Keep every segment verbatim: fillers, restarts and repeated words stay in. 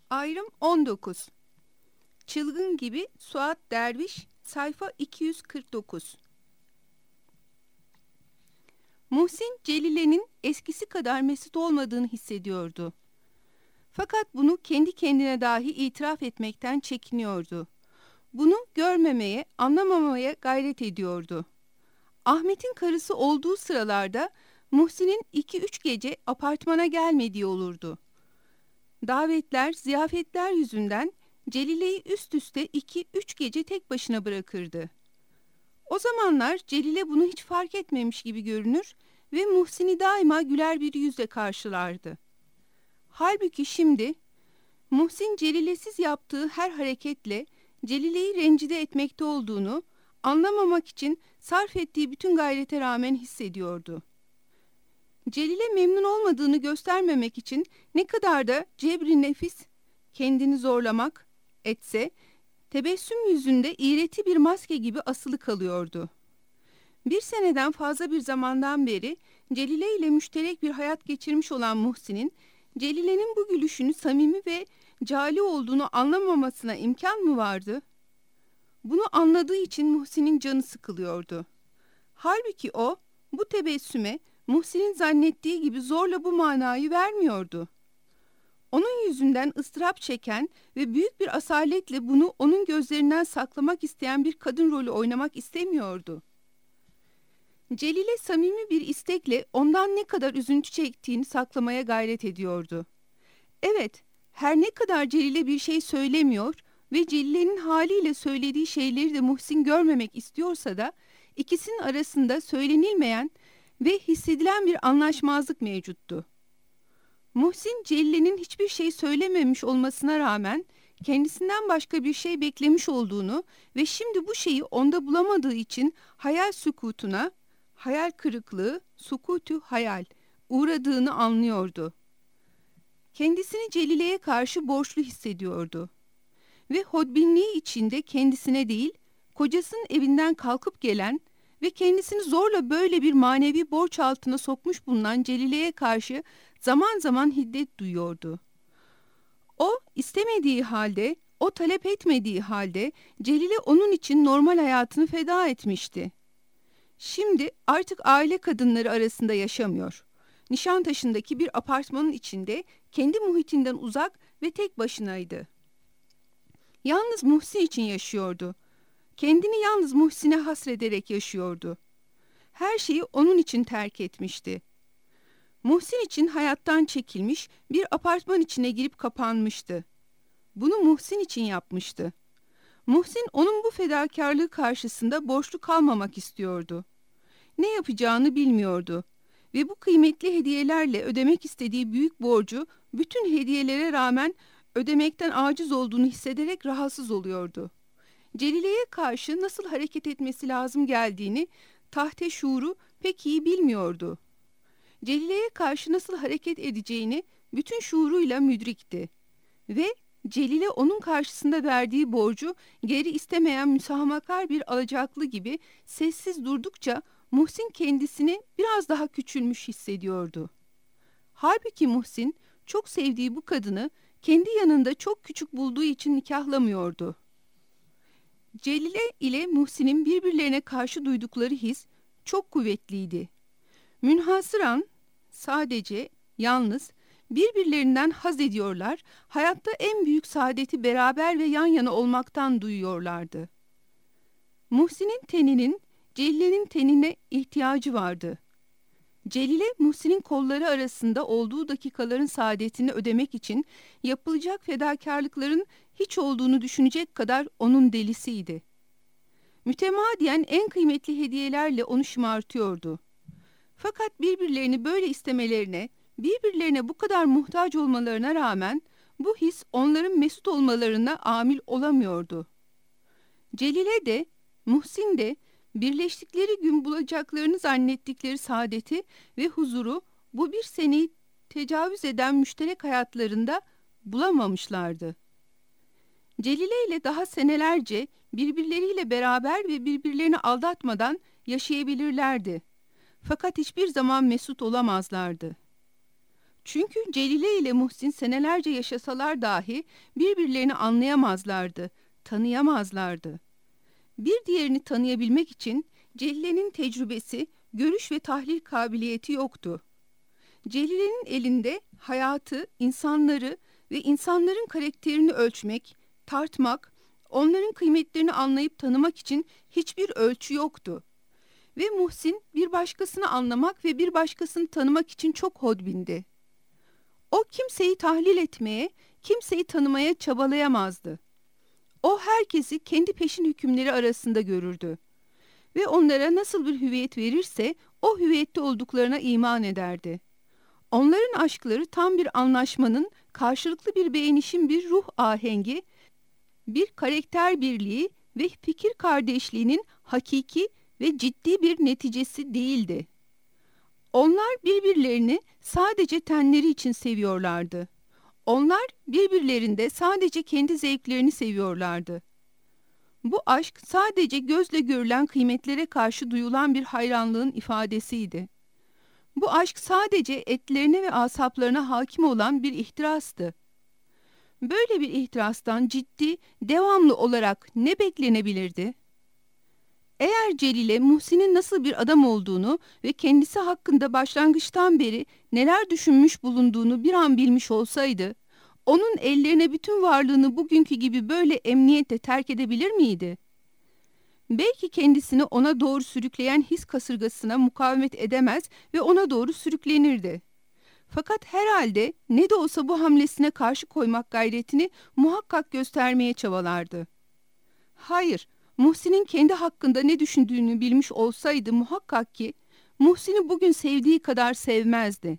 Ayrım on dokuz. Çılgın gibi Suat Derviş, sayfa iki yüz kırk dokuz. Muhsin, Celile'nin eskisi kadar mesut olmadığını hissediyordu. Fakat bunu kendi kendine dahi itiraf etmekten çekiniyordu. Bunu görmemeye, anlamamaya gayret ediyordu. Ahmet'in karısı olduğu sıralarda Muhsin'in iki üç gece apartmana gelmediği olurdu. Davetler, ziyafetler yüzünden Celile'yi üst üste iki üç gece tek başına bırakırdı. O zamanlar Celile bunu hiç fark etmemiş gibi görünür ve Muhsin'i daima güler bir yüzle karşılardı. Halbuki şimdi Muhsin Celilesiz yaptığı her hareketle Celile'yi rencide etmekte olduğunu anlamamak için sarf ettiği bütün gayrete rağmen hissediyordu. Celile memnun olmadığını göstermemek için ne kadar da cebri nefis kendini zorlamak etse, tebessüm yüzünde iğreti bir maske gibi asılı kalıyordu. Bir seneden fazla bir zamandan beri Celile ile müşterek bir hayat geçirmiş olan Muhsin'in, Celile'nin bu gülüşünü samimi ve cali olduğunu anlamamasına imkan mı vardı? Bunu anladığı için Muhsin'in canı sıkılıyordu. Halbuki o, bu tebessüme Muhsin'in zannettiği gibi zorla bu manayı vermiyordu. Onun yüzünden ıstırap çeken ve büyük bir asaletle bunu onun gözlerinden saklamak isteyen bir kadın rolü oynamak istemiyordu. Celile samimi bir istekle ondan ne kadar üzüntü çektiğini saklamaya gayret ediyordu. Evet, her ne kadar Celile bir şey söylemiyor ve Celile'nin haliyle söylediği şeyleri de Muhsin görmemek istiyorsa da, ikisinin arasında söylenilmeyen ve hissedilen bir anlaşmazlık mevcuttu. Muhsin, Celile'nin hiçbir şey söylememiş olmasına rağmen kendisinden başka bir şey beklemiş olduğunu ve şimdi bu şeyi onda bulamadığı için hayal sükutuna, hayal kırıklığı, sukutu hayal uğradığını anlıyordu. Kendisini Celile'ye karşı borçlu hissediyordu. Ve hodbinliği içinde kendisine değil, kocasının evinden kalkıp gelen ve kendisini zorla böyle bir manevi borç altına sokmuş bulunan Celile'ye karşı zaman zaman hiddet duyuyordu. O istemediği halde, o talep etmediği halde Celile onun için normal hayatını feda etmişti. Şimdi artık aile kadınları arasında yaşamıyor. Nişantaşı'ndaki bir apartmanın içinde kendi muhitinden uzak ve tek başınaydı. Yalnız Muhsin için yaşıyordu. Kendini yalnız Muhsin'e hasrederek yaşıyordu. Her şeyi onun için terk etmişti. Muhsin için hayattan çekilmiş bir apartman içine girip kapanmıştı. Bunu Muhsin için yapmıştı. Muhsin onun bu fedakarlığı karşısında borçlu kalmamak istiyordu. Ne yapacağını bilmiyordu ve bu kıymetli hediyelerle ödemek istediği büyük borcu bütün hediyelere rağmen ödemekten aciz olduğunu hissederek rahatsız oluyordu. Celile'ye karşı nasıl hareket etmesi lazım geldiğini tahte şuuru pek iyi bilmiyordu. Celile'ye karşı nasıl hareket edeceğini bütün şuuruyla müdrikti. Ve Celile onun karşısında verdiği borcu geri istemeyen müsahamakar bir alacaklı gibi sessiz durdukça Muhsin kendisini biraz daha küçülmüş hissediyordu. Halbuki Muhsin çok sevdiği bu kadını kendi yanında çok küçük bulduğu için nikahlamıyordu. Celile ile Muhsin'in birbirlerine karşı duydukları his çok kuvvetliydi. Münhasıran, sadece, yalnız birbirlerinden haz ediyorlar, hayatta en büyük saadeti beraber ve yan yana olmaktan duyuyorlardı. Muhsin'in teninin Celile'nin tenine ihtiyacı vardı. Celile, Muhsin'in kolları arasında olduğu dakikaların saadetini ödemek için yapılacak fedakarlıkların hiç olduğunu düşünecek kadar onun delisiydi. Mütemadiyen en kıymetli hediyelerle onu şımartıyordu. Fakat birbirlerini böyle istemelerine, birbirlerine bu kadar muhtaç olmalarına rağmen bu his onların mesut olmalarına amil olamıyordu. Celile de, Muhsin de birleştikleri gün bulacaklarını zannettikleri saadeti ve huzuru bu bir seneyi tecavüz eden müşterek hayatlarında bulamamışlardı. Celile ile daha senelerce birbirleriyle beraber ve birbirlerini aldatmadan yaşayabilirlerdi. Fakat hiçbir zaman mesut olamazlardı. Çünkü Celile ile Muhsin senelerce yaşasalar dahi birbirlerini anlayamazlardı, tanıyamazlardı. Bir diğerini tanıyabilmek için Celile'nin tecrübesi, görüş ve tahlil kabiliyeti yoktu. Celile'nin elinde hayatı, insanları ve insanların karakterini ölçmek, tartmak, onların kıymetlerini anlayıp tanımak için hiçbir ölçü yoktu. Ve Muhsin bir başkasını anlamak ve bir başkasını tanımak için çok hodbindi. O kimseyi tahlil etmeye, kimseyi tanımaya çabalayamazdı. O herkesi kendi peşin hükümleri arasında görürdü. Ve onlara nasıl bir hüviyet verirse o hüviyette olduklarına iman ederdi. Onların aşkları tam bir anlaşmanın, karşılıklı bir beğenişin bir ruh ahengi, bir karakter birliği ve fikir kardeşliğinin hakiki ve ciddi bir neticesi değildi. Onlar birbirlerini sadece tenleri için seviyorlardı. Onlar birbirlerinde sadece kendi zevklerini seviyorlardı. Bu aşk sadece gözle görülen kıymetlere karşı duyulan bir hayranlığın ifadesiydi. Bu aşk sadece etlerine ve asaplarına hakim olan bir ihtirastı. Böyle bir ihtirastan ciddi, devamlı olarak ne beklenebilirdi? Eğer Celile, Muhsin'in nasıl bir adam olduğunu ve kendisi hakkında başlangıçtan beri neler düşünmüş bulunduğunu bir an bilmiş olsaydı, onun ellerine bütün varlığını bugünkü gibi böyle emniyetle terk edebilir miydi? Belki kendisini ona doğru sürükleyen his kasırgasına mukavemet edemez ve ona doğru sürüklenirdi. Fakat herhalde ne de olsa bu hamlesine karşı koymak gayretini muhakkak göstermeye çabalardı. Hayır, Muhsin'in kendi hakkında ne düşündüğünü bilmiş olsaydı muhakkak ki Muhsin'i bugün sevdiği kadar sevmezdi.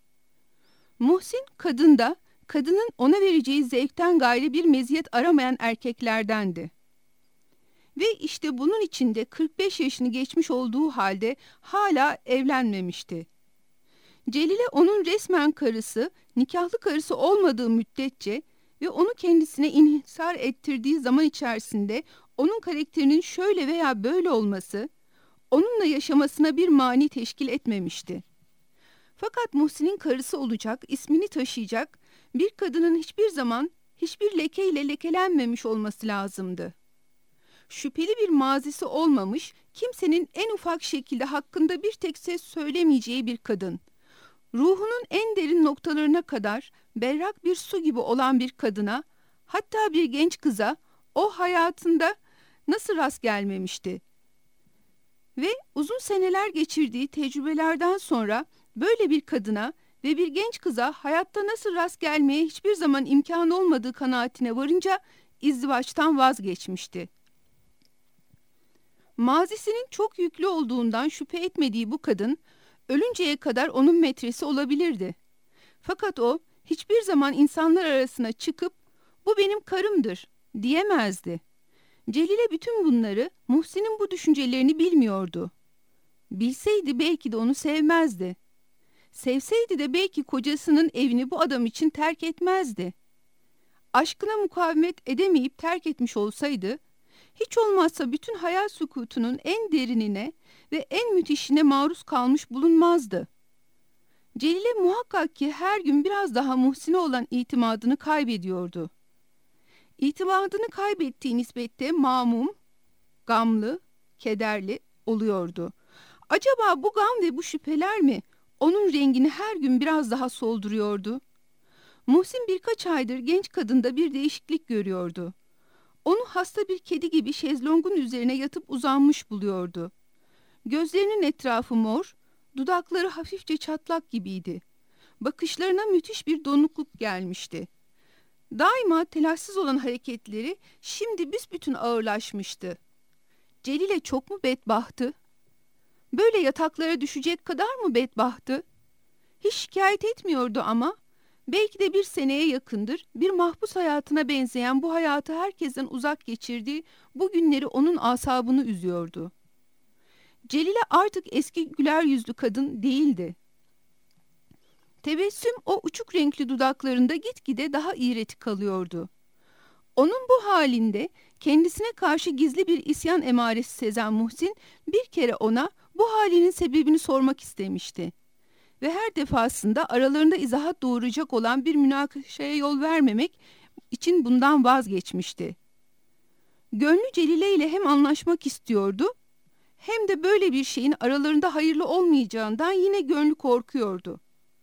Muhsin kadında, kadının ona vereceği zevkten gayrı bir meziyet aramayan erkeklerdendi. Ve işte bunun içinde kırk beş yaşını geçmiş olduğu halde hala evlenmemişti. Celile onun resmen karısı, nikahlı karısı olmadığı müddetçe ve onu kendisine inhisar ettirdiği zaman içerisinde onun karakterinin şöyle veya böyle olması, onunla yaşamasına bir mani teşkil etmemişti. Fakat Muhsin'in karısı olacak, ismini taşıyacak bir kadının hiçbir zaman hiçbir lekeyle lekelenmemiş olması lazımdı. Şüpheli bir mazisi olmamış, kimsenin en ufak şekilde hakkında bir tek ses söylemeyeceği bir kadın. Ruhunun en derin noktalarına kadar berrak bir su gibi olan bir kadına, hatta bir genç kıza o hayatında nasıl rast gelmemişti? Ve uzun seneler geçirdiği tecrübelerden sonra böyle bir kadına ve bir genç kıza hayatta nasıl rast gelmeye hiçbir zaman imkan olmadığı kanaatine varınca izdivaçtan vazgeçmişti. Mazisinin çok yüklü olduğundan şüphe etmediği bu kadın, ölünceye kadar onun metresi olabilirdi. Fakat o hiçbir zaman insanlar arasına çıkıp bu benim karımdır diyemezdi. Celile bütün bunları, Muhsin'in bu düşüncelerini bilmiyordu. Bilseydi belki de onu sevmezdi. Sevseydi de belki kocasının evini bu adam için terk etmezdi. Aşkına mukavemet edemeyip terk etmiş olsaydı, hiç olmazsa bütün hayal sükutunun en derinine ve en müthişine maruz kalmış bulunmazdı. Celile muhakkak ki her gün biraz daha Muhsin'e olan itimadını kaybediyordu. İtimadını kaybettiği nispette mamum, gamlı, kederli oluyordu. Acaba bu gam ve bu şüpheler mi onun rengini her gün biraz daha solduruyordu? Muhsin birkaç aydır genç kadında bir değişiklik görüyordu. Onu hasta bir kedi gibi şezlongun üzerine yatıp uzanmış buluyordu. Gözlerinin etrafı mor, dudakları hafifçe çatlak gibiydi. Bakışlarına müthiş bir donukluk gelmişti. Daima telaşsız olan hareketleri şimdi büsbütün ağırlaşmıştı. Celile çok mu bedbahtı? Böyle yataklara düşecek kadar mı bedbahtı? Hiç şikayet etmiyordu ama belki de bir seneye yakındır bir mahpus hayatına benzeyen bu hayatı herkesten uzak geçirdiği bu günleri onun asabını üzüyordu. Celile artık eski güler yüzlü kadın değildi. Tebessüm o uçuk renkli dudaklarında gitgide daha iğreti kalıyordu. Onun bu halinde kendisine karşı gizli bir isyan emaresi sezen Muhsin bir kere ona bu halinin sebebini sormak istemişti. ve her defasında aralarında izahat doğuracak olan bir münakaşaya yol vermemek için bundan vazgeçmişti. Gönlü Celile ile hem anlaşmak istiyordu, hem de böyle bir şeyin aralarında hayırlı olmayacağından yine gönlü korkuyordu.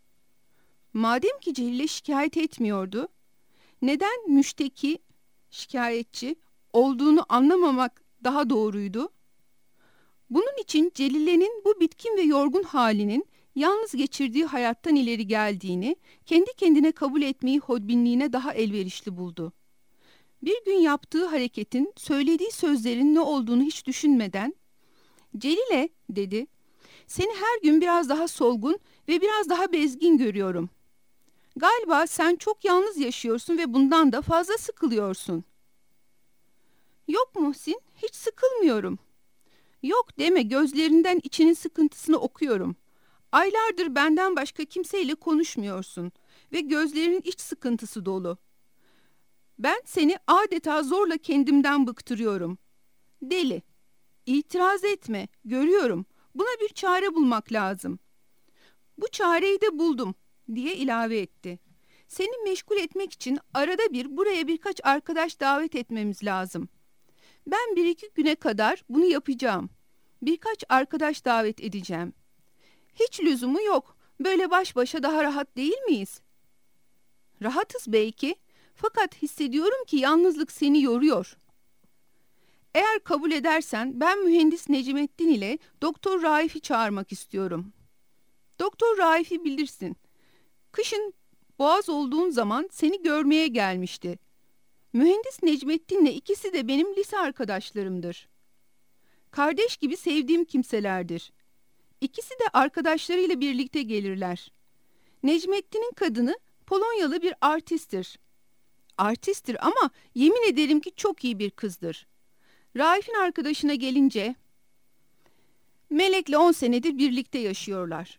Madem ki Celile şikayet etmiyordu, neden müşteki, şikayetçi olduğunu anlamamak daha doğruydu? Bunun için Celile'nin bu bitkin ve yorgun halinin yalnız geçirdiği hayattan ileri geldiğini, kendi kendine kabul etmeyi hodbinliğine daha elverişli buldu. Bir gün yaptığı hareketin, söylediği sözlerin ne olduğunu hiç düşünmeden, "Celile," dedi, "seni her gün biraz daha solgun ve biraz daha bezgin görüyorum. Galiba sen çok yalnız yaşıyorsun ve bundan da fazla sıkılıyorsun." "Yok Muhsin, hiç sıkılmıyorum." "Yok deme, gözlerinden içinin sıkıntısını okuyorum. Aylardır benden başka kimseyle konuşmuyorsun ve gözlerinin iç sıkıntısı dolu. Ben seni adeta zorla kendimden bıktırıyorum. Deli, itiraz etme, görüyorum. Buna bir çare bulmak lazım." "Bu çareyi de buldum," diye ilave etti. "Seni meşgul etmek için arada bir buraya birkaç arkadaş davet etmemiz lazım. Ben bir iki güne kadar bunu yapacağım. Birkaç arkadaş davet edeceğim. Hiç lüzumu yok. Böyle baş başa daha rahat değil miyiz?" "Rahatız belki. Fakat hissediyorum ki yalnızlık seni yoruyor." "Eğer kabul edersen ben mühendis Necmettin ile Doktor Raif'i çağırmak istiyorum. Doktor Raif'i bilirsin. Kışın boğaz olduğun zaman seni görmeye gelmişti. Mühendis Necmettin'le ikisi de benim lise arkadaşlarımdır. Kardeş gibi sevdiğim kimselerdir. İkisi de arkadaşlarıyla birlikte gelirler. Necmettin'in kadını Polonyalı bir artisttir. Artisttir ama yemin ederim ki çok iyi bir kızdır. Raif'in arkadaşına gelince, Melek'le on senedir birlikte yaşıyorlar."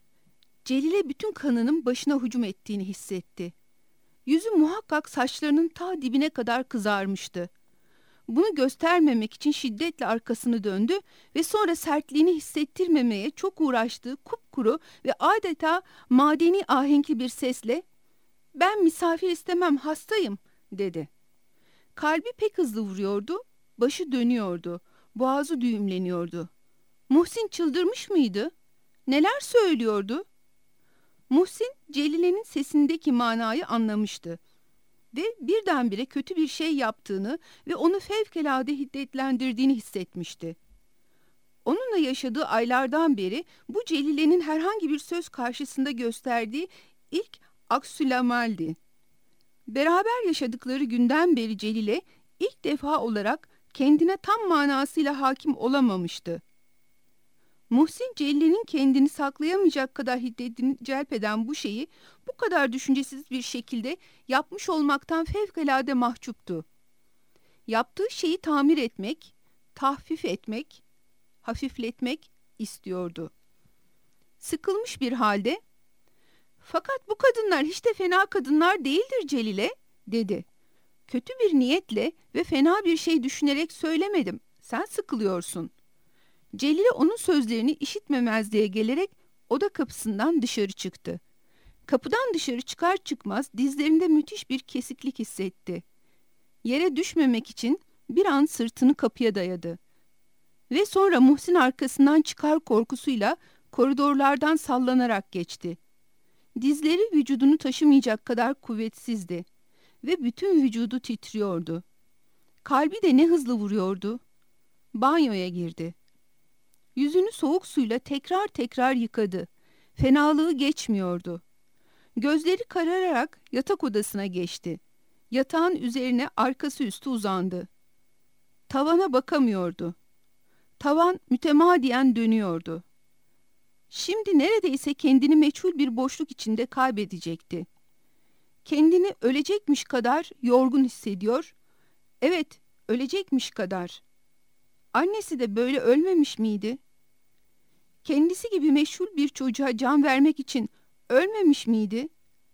Celile bütün kanının başına hücum ettiğini hissetti. Yüzü muhakkak saçlarının ta dibine kadar kızarmıştı. Bunu göstermemek için şiddetle arkasını döndü ve sonra sertliğini hissettirmemeye çok uğraştığı kupkuru ve adeta madeni ahenkli bir sesle, "Ben misafir istemem, hastayım," dedi. Kalbi pek hızlı vuruyordu, başı dönüyordu, boğazı düğümleniyordu. Muhsin çıldırmış mıydı? Neler söylüyordu? Muhsin, Celile'nin sesindeki manayı anlamıştı ve birdenbire kötü bir şey yaptığını ve onu fevkalade hiddetlendirdiğini hissetmişti. Onunla yaşadığı aylardan beri bu Celile'nin herhangi bir söz karşısında gösterdiği ilk aksülamaldi. Beraber yaşadıkları günden beri Celile ilk defa olarak kendine tam manasıyla hakim olamamıştı. Muhsin, Celile'nin kendini saklayamayacak kadar hiddetini celp eden bu şeyi bu kadar düşüncesiz bir şekilde yapmış olmaktan fevkalade mahcuptu. Yaptığı şeyi tamir etmek, tahfif etmek, hafifletmek istiyordu. Sıkılmış bir halde, "Fakat bu kadınlar hiç de fena kadınlar değildir Celile," dedi. "Kötü bir niyetle ve fena bir şey düşünerek söylemedim. Sen sıkılıyorsun." Celile onun sözlerini işitmemezliğe gelerek oda kapısından dışarı çıktı. Kapıdan dışarı çıkar çıkmaz dizlerinde müthiş bir kesiklik hissetti. Yere düşmemek için bir an sırtını kapıya dayadı. Ve sonra Muhsin arkasından çıkar korkusuyla koridorlardan sallanarak geçti. Dizleri vücudunu taşımayacak kadar kuvvetsizdi ve bütün vücudu titriyordu. Kalbi de ne hızlı vuruyordu. Banyoya girdi. Yüzünü soğuk suyla tekrar tekrar yıkadı. Fenalığı geçmiyordu. Gözleri karararak yatak odasına geçti. Yatağın üzerine arkası üstü uzandı. Tavana bakamıyordu. Tavan mütemadiyen dönüyordu. Şimdi neredeyse kendini meçhul bir boşluk içinde kaybedecekti. Kendini ölecekmiş kadar yorgun hissediyor. Evet, ölecekmiş kadar. Annesi de böyle ölmemiş miydi? Kendisi gibi meşhur bir çocuğa can vermek için ölmemiş miydi?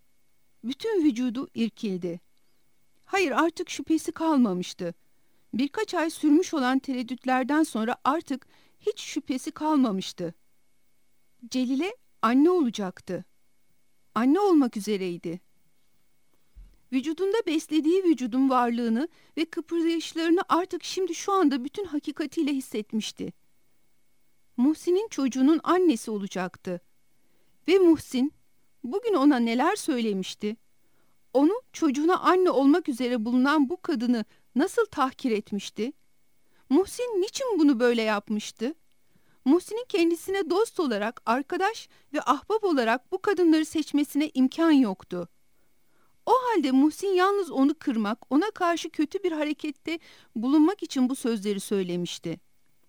Bütün vücudu irkildi. Hayır, artık şüphesi kalmamıştı. Birkaç ay sürmüş olan tereddütlerden sonra artık hiç şüphesi kalmamıştı. Celile Anne olacaktı. Anne olmak üzereydi. Vücudunda beslediği vücudun varlığını ve kıpırdayışlarını artık şimdi şu anda bütün hakikatiyle hissetmişti. Muhsin'in çocuğunun annesi olacaktı. Ve Muhsin bugün ona neler söylemişti? Onu çocuğuna anne olmak üzere bulunan bu kadını nasıl tahkir etmişti? Muhsin niçin bunu böyle yapmıştı? Muhsin'in kendisine dost olarak, arkadaş ve ahbap olarak bu kadınları seçmesine imkan yoktu. O halde Muhsin yalnız onu kırmak, ona karşı kötü bir harekette bulunmak için bu sözleri söylemişti.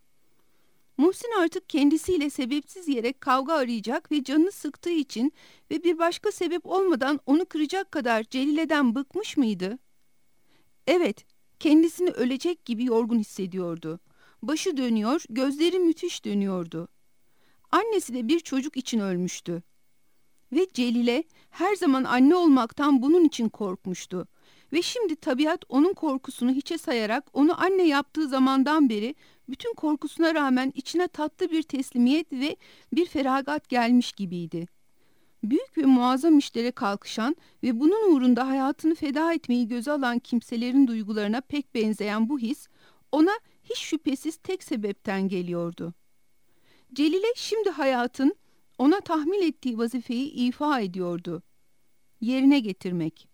Muhsin artık kendisiyle sebepsiz yere kavga arayacak ve canını sıktığı için ve bir başka sebep olmadan onu kıracak kadar Celile'den bıkmış mıydı? Evet, kendisini ölecek gibi yorgun hissediyordu. Başı dönüyor, gözleri müthiş dönüyordu. Annesi de bir çocuk için ölmüştü. Ve Celile her zaman anne olmaktan bunun için korkmuştu. Ve şimdi tabiat onun korkusunu hiçe sayarak onu anne yaptığı zamandan beri bütün korkusuna rağmen içine tatlı bir teslimiyet ve bir feragat gelmiş gibiydi. Büyük ve muazzam işlere kalkışan ve bunun uğrunda hayatını feda etmeyi göze alan kimselerin duygularına pek benzeyen bu his ona hiç şüphesiz tek sebepten geliyordu. Celile şimdi hayatın ona tahmil ettiği vazifeyi ifa ediyordu. Yerine getirmek.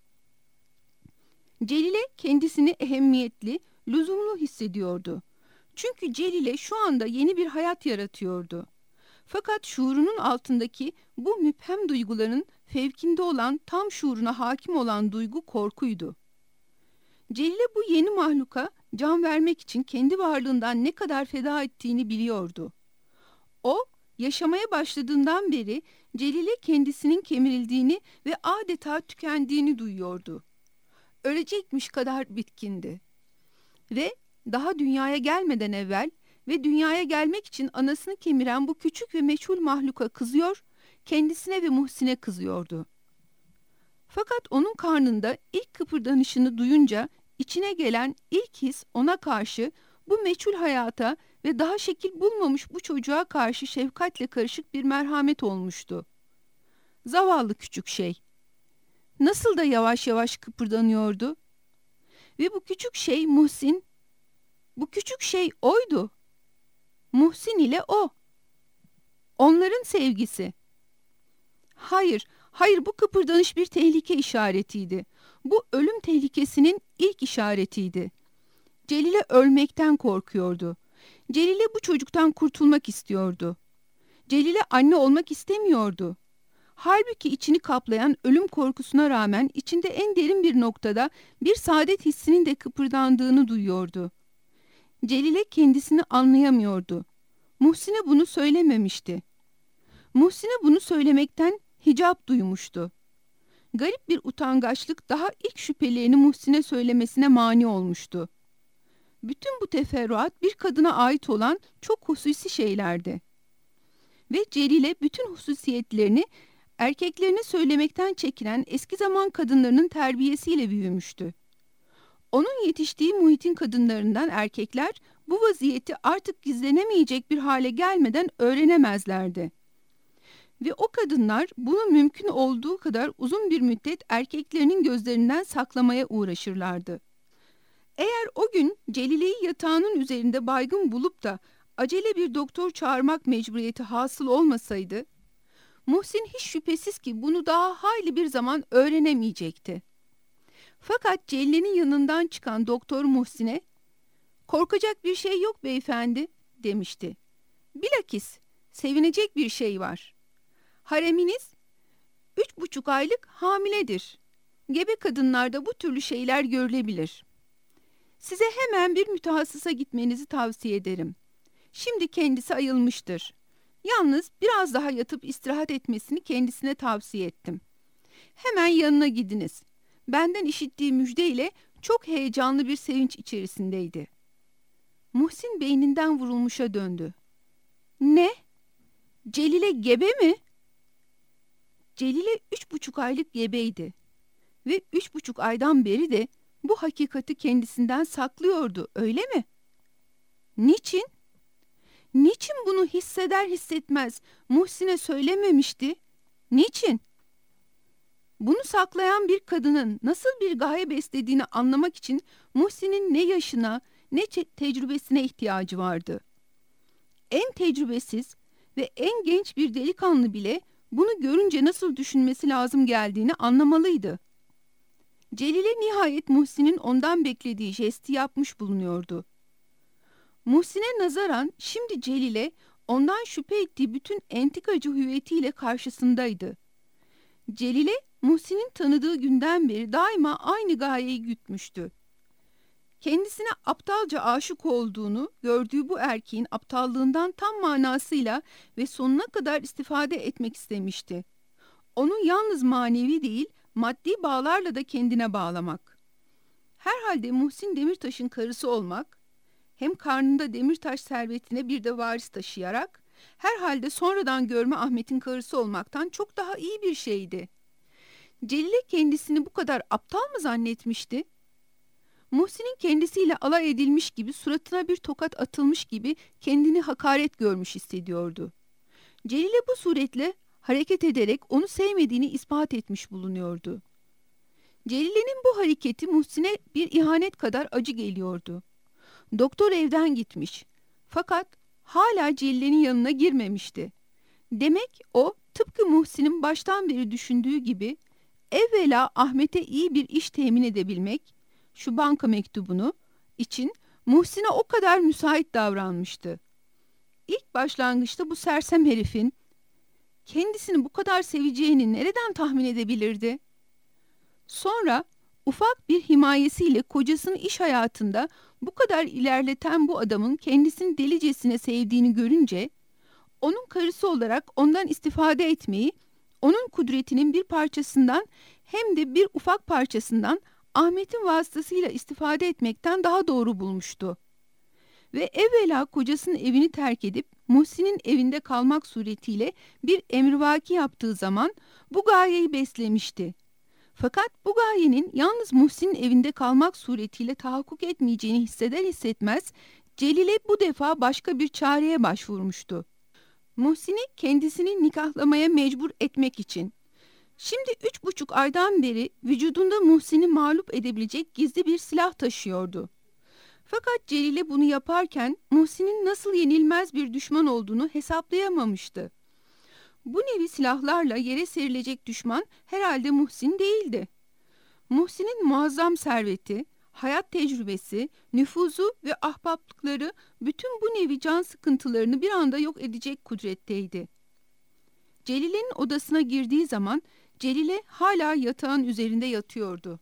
Celile kendisini ehemmiyetli, lüzumlu hissediyordu. Çünkü Celile şu anda yeni bir hayat yaratıyordu. Fakat şuurunun altındaki bu müphem duyguların fevkinde olan, tam şuuruna hakim olan duygu korkuydu. Celile bu yeni mahluka can vermek için kendi varlığından ne kadar feda ettiğini biliyordu. O, yaşamaya başladığından beri Celile kendisinin kemirildiğini ve adeta tükendiğini duyuyordu. Ölecekmiş kadar bitkindi. Ve daha dünyaya gelmeden evvel ve dünyaya gelmek için anasını kemiren bu küçük ve meçhul mahluka kızıyor, kendisine ve Muhsin'e kızıyordu. Fakat onun karnında ilk kıpırdanışını duyunca içine gelen ilk his ona karşı bu meçhul hayata ve daha şekil bulmamış bu çocuğa karşı şefkatle karışık bir merhamet olmuştu. Zavallı küçük şey. Nasıl da yavaş yavaş kıpırdanıyordu. Ve bu küçük şey Muhsin, bu küçük şey oydu. Muhsin ile o. Onların sevgisi. Hayır, hayır bu kıpırdanış bir tehlike işaretiydi. Bu ölüm tehlikesinin ilk işaretiydi. Celile ölmekten korkuyordu. Celile bu çocuktan kurtulmak istiyordu. Celile anne olmak istemiyordu. Halbuki içini kaplayan ölüm korkusuna rağmen içinde en derin bir noktada bir saadet hissinin de kıpırdandığını duyuyordu. Celile kendisini anlayamıyordu. Muhsin'e bunu söylememişti. Muhsin'e bunu söylemekten hicap duymuştu. Garip bir utangaçlık daha ilk şüphelerini Muhsin'e söylemesine mani olmuştu. Bütün bu teferruat bir kadına ait olan çok hususi şeylerdi. Ve Celile bütün hususiyetlerini erkeklerine söylemekten çekinen eski zaman kadınlarının terbiyesiyle büyümüştü. Onun yetiştiği muhitin kadınlarından erkekler bu vaziyeti artık gizlenemeyecek bir hale gelmeden öğrenemezlerdi. Ve o kadınlar bunu mümkün olduğu kadar uzun bir müddet erkeklerinin gözlerinden saklamaya uğraşırlardı. Eğer o gün Celile'yi yatağının üzerinde baygın bulup da acele bir doktor çağırmak mecburiyeti hasıl olmasaydı, Muhsin hiç şüphesiz ki bunu daha hayli bir zaman öğrenemeyecekti. Fakat Celile'nin yanından çıkan doktor Muhsin'e, "Korkacak bir şey yok beyefendi," demişti. "Bilakis sevinecek bir şey var. Hareminiz üç buçuk aylık hamiledir. Gebe kadınlarda bu türlü şeyler görülebilir. Size hemen bir mütehassısa gitmenizi tavsiye ederim. Şimdi kendisi ayılmıştır. Yalnız biraz daha yatıp istirahat etmesini kendisine tavsiye ettim. Hemen yanına gidiniz. Benden işittiği müjdeyle çok heyecanlı bir sevinç içerisindeydi." Muhsin beyninden vurulmuşa döndü. "Ne? Celile gebe mi?" Celile üç buçuk aylık gebeydi. Ve üç buçuk aydan beri de bu hakikati kendisinden saklıyordu, öyle mi? Niçin? Niçin bunu hisseder hissetmez Muhsin'e söylememişti? Niçin? Bunu saklayan bir kadının nasıl bir gaye beslediğini anlamak için Muhsin'in ne yaşına ne çe- tecrübesine ihtiyacı vardı. En tecrübesiz ve en genç bir delikanlı bile bunu görünce nasıl düşünmesi lazım geldiğini anlamalıydı. Celile nihayet Muhsin'in ondan beklediği jesti yapmış bulunuyordu. Muhsin'e nazaran şimdi Celile ondan şüphe ettiği bütün entrikacı hüviyetiyle karşısındaydı. Celile, Muhsin'in tanıdığı günden beri daima aynı gayeyi gütmüştü. Kendisine aptalca aşık olduğunu gördüğü bu erkeğin aptallığından tam manasıyla ve sonuna kadar istifade etmek istemişti. Onu yalnız manevi değil, maddi bağlarla da kendine bağlamak. Herhalde Muhsin Demirtaş'ın karısı olmak, hem karnında Demirtaş servetine bir de varis taşıyarak, herhalde sonradan görme Ahmet'in karısı olmaktan çok daha iyi bir şeydi. Celile kendisini bu kadar aptal mı zannetmişti? Muhsin'in kendisiyle alay edilmiş gibi, suratına bir tokat atılmış gibi kendini hakaret görmüş hissediyordu. Celile bu suretle hareket ederek onu sevmediğini ispat etmiş bulunuyordu. Celile'nin bu hareketi Muhsin'e bir ihanet kadar acı geliyordu. Doktor evden gitmiş. Fakat hala Celile'nin yanına girmemişti. Demek o tıpkı Muhsin'in baştan beri düşündüğü gibi evvela Ahmet'e iyi bir iş temin edebilmek, şu banka mektubunu için Muhsin'e o kadar müsait davranmıştı. İlk başlangıçta bu sersem herifin kendisini bu kadar seveceğini nereden tahmin edebilirdi? Sonra ufak bir himayesiyle kocasını iş hayatında bu kadar ilerleten bu adamın kendisini delicesine sevdiğini görünce, onun karısı olarak ondan istifade etmeyi, onun kudretinin bir parçasından hem de bir ufak parçasından Ahmet'in vasıtasıyla istifade etmekten daha doğru bulmuştu. Ve evvela kocasının evini terk edip Muhsin'in evinde kalmak suretiyle bir emrivaki yaptığı zaman bu gayeyi beslemişti. Fakat bu gayenin yalnız Muhsin'in evinde kalmak suretiyle tahakkuk etmeyeceğini hisseder hissetmez Celile bu defa başka bir çareye başvurmuştu. Muhsin'i kendisini nikahlamaya mecbur etmek için. Şimdi üç buçuk aydan beri vücudunda Muhsin'i mağlup edebilecek gizli bir silah taşıyordu. Fakat Celile bunu yaparken Muhsin'in nasıl yenilmez bir düşman olduğunu hesaplayamamıştı. Bu nevi silahlarla yere serilecek düşman herhalde Muhsin değildi. Muhsin'in muazzam serveti, hayat tecrübesi, nüfuzu ve ahbaplıkları bütün bu nevi can sıkıntılarını bir anda yok edecek kudretteydi. Celile'nin odasına girdiği zaman Celile hala yatağın üzerinde yatıyordu.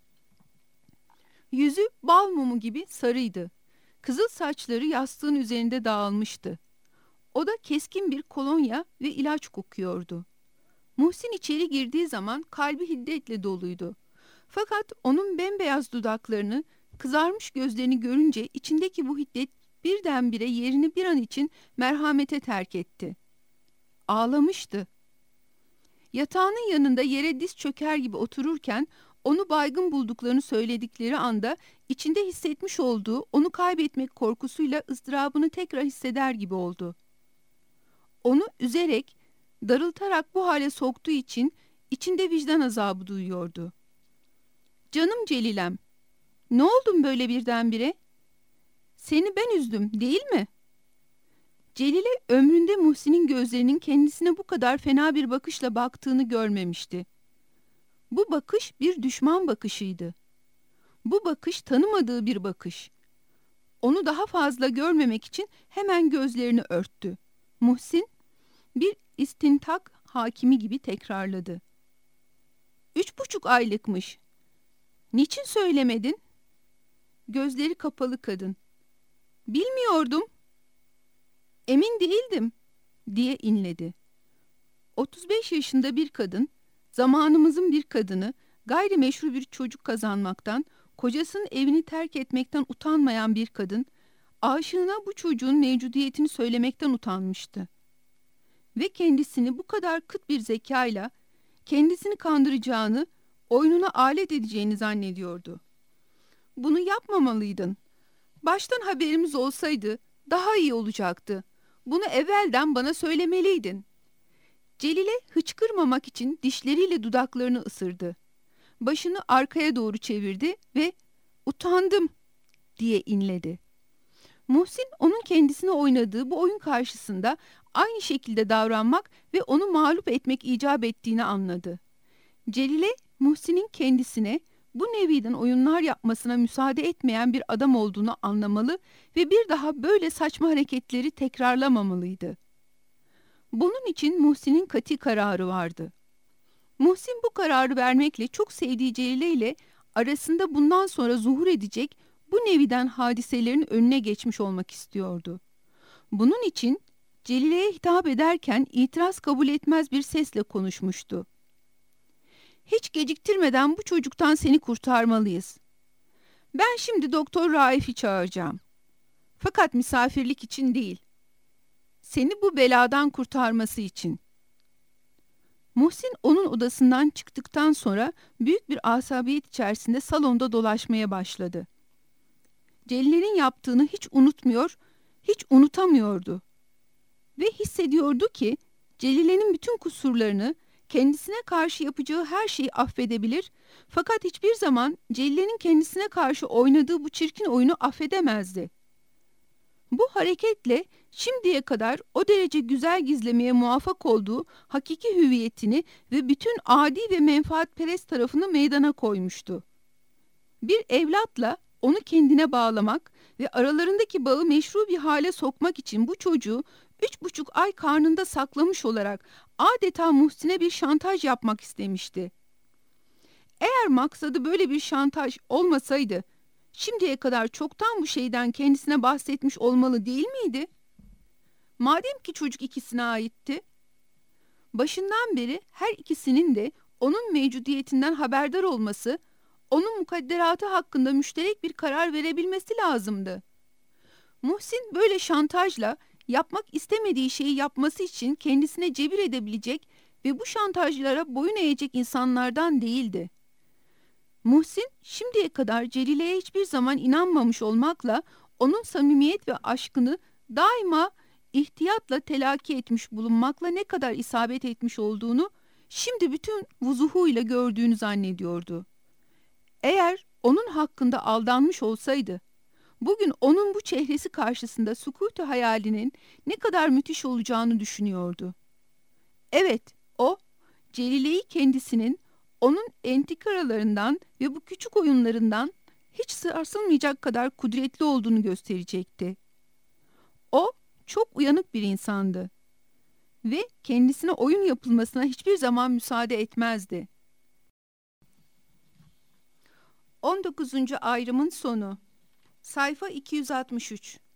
Yüzü bal mumu gibi sarıydı. Kızıl saçları yastığın üzerinde dağılmıştı. O da keskin bir kolonya ve ilaç kokuyordu. Muhsin içeri girdiği zaman kalbi hiddetle doluydu. Fakat onun bembeyaz dudaklarını, kızarmış gözlerini görünce içindeki bu hiddet birdenbire yerini bir an için merhamete terk etti. Ağlamıştı. Yatağının yanında yere diz çöker gibi otururken onu baygın bulduklarını söyledikleri anda içinde hissetmiş olduğu onu kaybetmek korkusuyla ızdırabını tekrar hisseder gibi oldu. Onu üzerek, darıltarak bu hale soktuğu için içinde vicdan azabı duyuyordu. "Canım Celilem, ne oldun böyle birdenbire? Seni ben üzdüm, değil mi?" Celile ömründe Muhsin'in gözlerinin kendisine bu kadar fena bir bakışla baktığını görmemişti. Bu bakış bir düşman bakışıydı. Bu bakış tanımadığı bir bakış. Onu daha fazla görmemek için hemen gözlerini örttü. Muhsin bir istintak hakimi gibi tekrarladı. Üç buçuk aylıkmış. Niçin söylemedin? Gözleri kapalı kadın. Bilmiyordum. Emin değildim diye inledi. otuz beş yaşında bir kadın, zamanımızın bir kadını, gayrimeşru bir çocuk kazanmaktan, kocasının evini terk etmekten utanmayan bir kadın, aşığına bu çocuğun mevcudiyetini söylemekten utanmıştı. Ve kendisini bu kadar kıt bir zekayla, kendisini kandıracağını, oyununa alet edeceğini zannediyordu. Bunu yapmamalıydın. Baştan haberimiz olsaydı daha iyi olacaktı. Bunu evvelden bana söylemeliydin. Celile hıçkırmamak için dişleriyle dudaklarını ısırdı. Başını arkaya doğru çevirdi ve "Utandım," diye inledi. Muhsin onun kendisine oynadığı bu oyun karşısında aynı şekilde davranmak ve onu mağlup etmek icap ettiğini anladı. Celile, Muhsin'in kendisine bu neviden oyunlar yapmasına müsaade etmeyen bir adam olduğunu anlamalı ve bir daha böyle saçma hareketleri tekrarlamamalıydı. Bunun için Muhsin'in katı kararı vardı. Muhsin bu kararı vermekle çok sevdiği Celile ile arasında bundan sonra zuhur edecek bu neviden hadiselerin önüne geçmiş olmak istiyordu. Bunun için Celile'ye hitap ederken itiraz kabul etmez bir sesle konuşmuştu. "Hiç geciktirmeden bu çocuktan seni kurtarmalıyız. Ben şimdi Doktor Raif'i çağıracağım. Fakat misafirlik için değil. Seni bu beladan kurtarması için." Muhsin onun odasından çıktıktan sonra büyük bir asabiyet içerisinde salonda dolaşmaya başladı. Celile'nin yaptığını hiç unutmuyor, hiç unutamıyordu. Ve hissediyordu ki Celile'nin bütün kusurlarını, kendisine karşı yapacağı her şeyi affedebilir, fakat hiçbir zaman Celile'nin kendisine karşı oynadığı bu çirkin oyunu affedemezdi. Bu hareketle şimdiye kadar o derece güzel gizlemeye muvaffak olduğu hakiki hüviyetini ve bütün adi ve menfaatperest tarafını meydana koymuştu. Bir evlatla onu kendine bağlamak ve aralarındaki bağı meşru bir hale sokmak için bu çocuğu üç buçuk ay karnında saklamış olarak adeta Muhsin'e bir şantaj yapmak istemişti. Eğer maksadı böyle bir şantaj olmasaydı, şimdiye kadar çoktan bu şeyden kendisine bahsetmiş olmalı değil miydi? Madem ki çocuk ikisine aitti, başından beri her ikisinin de onun mevcudiyetinden haberdar olması, onun mukadderatı hakkında müşterek bir karar verebilmesi lazımdı. Muhsin böyle şantajla yapmak istemediği şeyi yapması için kendisine cebir edebilecek ve bu şantajlara boyun eğecek insanlardan değildi. Muhsin şimdiye kadar Celile'ye hiçbir zaman inanmamış olmakla onun samimiyet ve aşkını daima ihtiyatla telakki etmiş bulunmakla ne kadar isabet etmiş olduğunu şimdi bütün vuzuhuyla gördüğünü zannediyordu. Eğer onun hakkında aldanmış olsaydı, bugün onun bu çehresi karşısında sükût-u hayalinin ne kadar müthiş olacağını düşünüyordu. Evet, o, Celile'yi kendisinin, onun entikalarından ve bu küçük oyunlarından hiç sarsılmayacak kadar kudretli olduğunu gösterecekti. O, çok uyanık bir insandı ve kendisine oyun yapılmasına hiçbir zaman müsaade etmezdi. on dokuzuncu ayrımın sonu. Sayfa iki yüz altmış üç.